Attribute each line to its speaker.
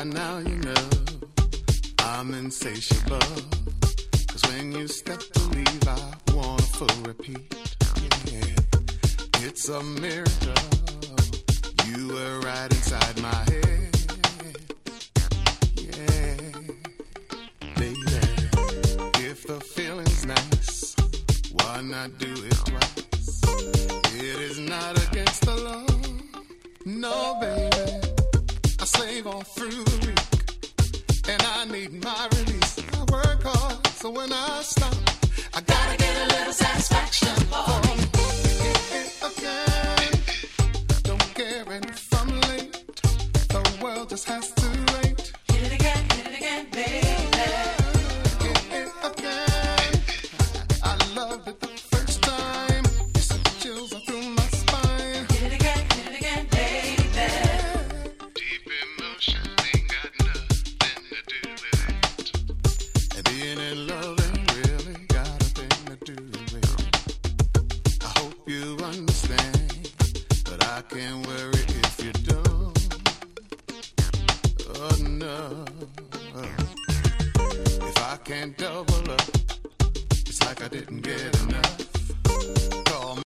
Speaker 1: now you know I'm insatiable. 'Cause when you step to leave, I want a full repeat. Yeah, it's a miracle. You were right inside my head. Yeah, baby. If the feeling's nice, why not do it twice? It is not against the law. No, baby. I slave all through the week, and I need my release. I work hard, so when I stop, I gotta get a little satisfaction for me. Again, don't care if I'm late. The world just has to wait. Hit it again, baby. Hit it again. I loved it the first time. You sent the chills up through my spine. Hit it again, baby. Deep emotion ain't got nothing to do with it. And being in love ain't really got a thing to do with it. I hope you understand, but I can't worry if you don't. Oh no. If I can't double up, it's like I didn't get